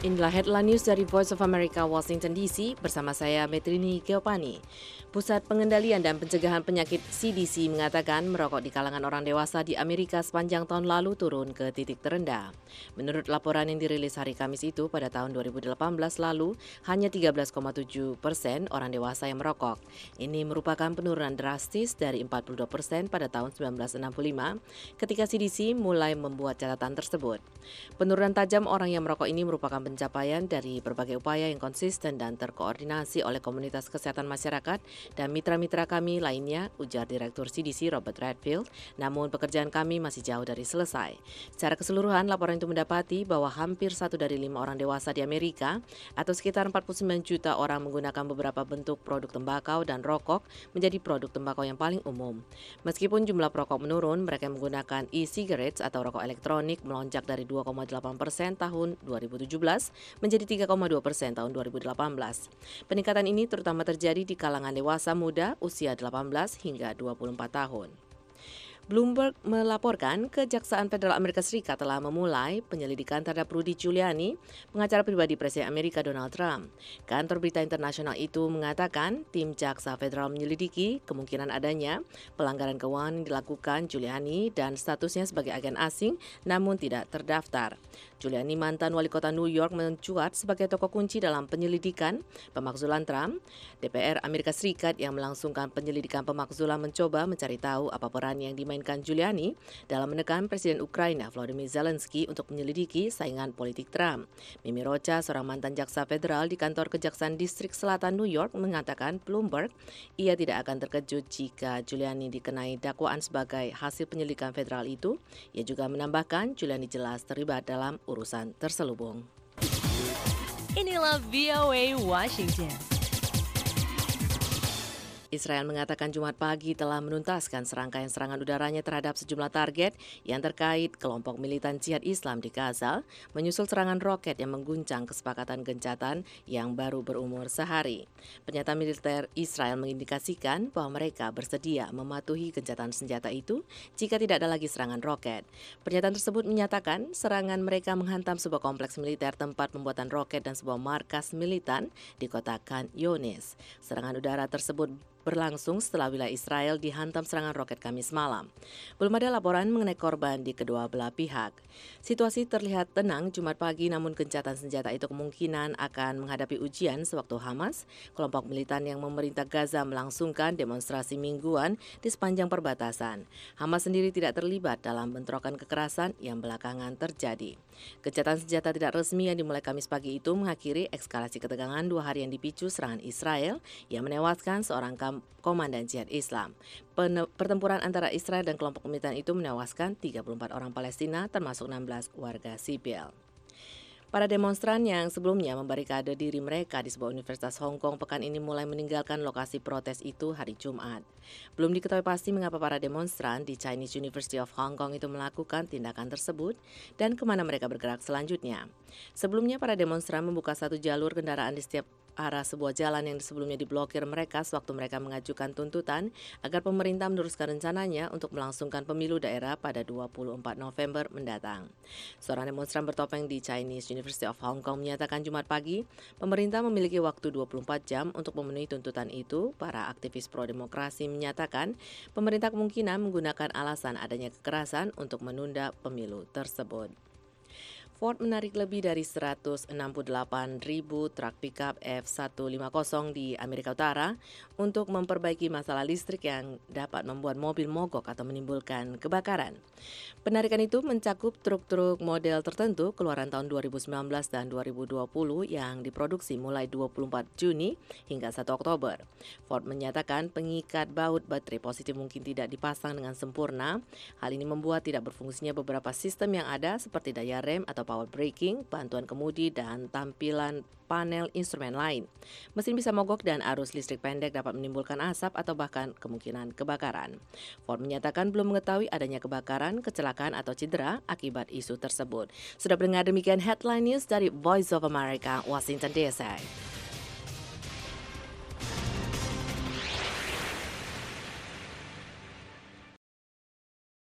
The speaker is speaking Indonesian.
Inilah headline news dari Voice of America Washington DC bersama saya Metrini Geopani. Pusat Pengendalian dan Pencegahan Penyakit CDC mengatakan merokok di kalangan orang dewasa di Amerika sepanjang tahun lalu turun ke titik terendah. Menurut laporan yang dirilis hari Kamis itu, pada tahun 2018 lalu hanya 13,7% orang dewasa yang merokok. Ini merupakan penurunan drastis dari 42% pada tahun 1965 ketika CDC mulai membuat catatan tersebut. Penurunan tajam orang yang merokok ini merupakan pencapaian dari berbagai upaya yang konsisten dan terkoordinasi oleh komunitas kesehatan masyarakat dan mitra-mitra kami lainnya, ujar Direktur CDC Robert Redfield. Namun pekerjaan kami masih jauh dari selesai. Secara keseluruhan, laporan itu mendapati bahwa hampir 1 dari 5 orang dewasa di Amerika atau sekitar 49 juta orang menggunakan beberapa bentuk produk tembakau dan rokok menjadi produk tembakau yang paling umum. Meskipun jumlah perokok menurun, mereka yang menggunakan e-cigarettes atau rokok elektronik melonjak dari 2,8% tahun 2017 menjadi 3,2% tahun 2018. Peningkatan ini terutama terjadi di kalangan dewasa muda usia 18 hingga 24 tahun. Bloomberg melaporkan Kejaksaan Federal Amerika Serikat telah memulai penyelidikan terhadap Rudy Giuliani, pengacara pribadi Presiden Amerika Donald Trump. Kantor berita internasional itu mengatakan tim jaksa federal menyelidiki kemungkinan adanya pelanggaran keuangan yang dilakukan Giuliani dan statusnya sebagai agen asing namun tidak terdaftar. Giuliani, mantan wali kota New York, mencuat sebagai tokoh kunci dalam penyelidikan pemakzulan Trump. DPR Amerika Serikat yang melangsungkan penyelidikan pemakzulan mencoba mencari tahu apa peran yang dimainkan Giuliani dalam menekan Presiden Ukraina Volodymyr Zelensky untuk menyelidiki saingan politik Trump. Mimi Rocha, seorang mantan jaksa federal di kantor Kejaksaan Distrik Selatan New York, mengatakan Bloomberg ia tidak akan terkejut jika Giuliani dikenai dakwaan sebagai hasil penyelidikan federal itu. Ia juga menambahkan Giuliani jelas terlibat dalam urusan terselubung. Inilah VOA Washington. Israel mengatakan Jumat pagi telah menuntaskan serangkaian serangan udaranya terhadap sejumlah target yang terkait kelompok militan jihad Islam di Gaza, menyusul serangan roket yang mengguncang kesepakatan gencatan yang baru berumur sehari. Pernyataan militer Israel mengindikasikan bahwa mereka bersedia mematuhi gencatan senjata itu jika tidak ada lagi serangan roket. Pernyataan tersebut menyatakan serangan mereka menghantam sebuah kompleks militer, tempat pembuatan roket dan sebuah markas militan di kota Khan Younis. Serangan udara tersebut berlangsung setelah wilayah Israel dihantam serangan roket Kamis malam. Belum ada laporan mengenai korban di kedua belah pihak. Situasi terlihat tenang Jumat pagi, namun gencatan senjata itu kemungkinan akan menghadapi ujian sewaktu Hamas, kelompok militan yang memerintah Gaza, melangsungkan demonstrasi mingguan di sepanjang perbatasan. Hamas sendiri tidak terlibat dalam bentrokan kekerasan yang belakangan terjadi. Gencatan senjata tidak resmi yang dimulai Kamis pagi itu mengakhiri eskalasi ketegangan 2 hari yang dipicu serangan Israel yang menewaskan seorang komandan jihad Islam. Pertempuran antara Israel dan kelompok militan itu menewaskan 34 orang Palestina termasuk 16 warga sipil. Para demonstran yang sebelumnya membarikade diri mereka di sebuah universitas Hong Kong pekan ini mulai meninggalkan lokasi protes itu hari Jumat. Belum diketahui pasti mengapa para demonstran di Chinese University of Hong Kong itu melakukan tindakan tersebut dan kemana mereka bergerak selanjutnya. Sebelumnya para demonstran membuka satu jalur kendaraan di setiap arah sebuah jalan yang sebelumnya diblokir mereka sewaktu mereka mengajukan tuntutan agar pemerintah meneruskan rencananya untuk melangsungkan pemilu daerah pada 24 November mendatang. Seorang demonstran bertopeng di Chinese University of Hong Kong menyatakan Jumat pagi, pemerintah memiliki waktu 24 jam untuk memenuhi tuntutan itu. Para aktivis pro-demokrasi menyatakan pemerintah kemungkinan menggunakan alasan adanya kekerasan untuk menunda pemilu tersebut. Ford menarik lebih dari 168.000 truk pickup F-150 di Amerika Utara untuk memperbaiki masalah listrik yang dapat membuat mobil mogok atau menimbulkan kebakaran. Penarikan itu mencakup truk-truk model tertentu keluaran tahun 2019 dan 2020 yang diproduksi mulai 24 Juni hingga 1 Oktober. Ford menyatakan pengikat baut baterai positif mungkin tidak dipasang dengan sempurna. Hal ini membuat tidak berfungsinya beberapa sistem yang ada seperti daya rem atau power braking, bantuan kemudi, dan tampilan panel instrumen lain. Mesin bisa mogok dan arus listrik pendek dapat menimbulkan asap atau bahkan kemungkinan kebakaran. Ford menyatakan belum mengetahui adanya kebakaran, kecelakaan, atau cedera akibat isu tersebut. Sudah mendengar demikian headline news dari Voice of America, Washington DC.